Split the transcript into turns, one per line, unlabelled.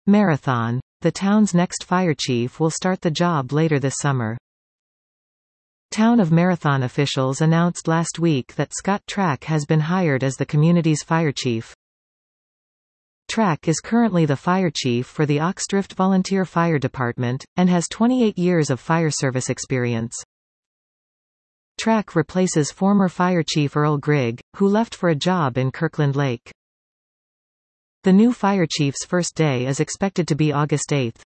Marathon. The town's next fire chief will start the job later this summer. Town of Marathon officials announced last week that Scott Track has been hired as the community's fire chief. Track is currently the fire chief for the Oxdrift Volunteer Fire Department, and has 28 years of fire service experience. Track replaces former fire chief Earl Grigg, who left for a job in Kirkland Lake. The new fire chief's first day is expected to be August 8.